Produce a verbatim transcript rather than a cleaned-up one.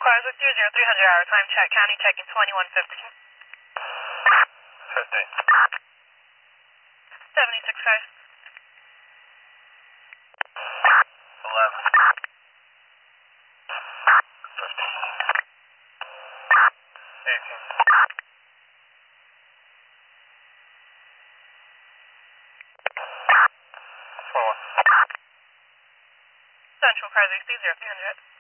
cars with zero zero three hundred hour time check, county checking twenty-one fifteen. fifteen. seventy-six cars. eleven. fifteen. eighteen. four. Central cars, zero zero three hundred.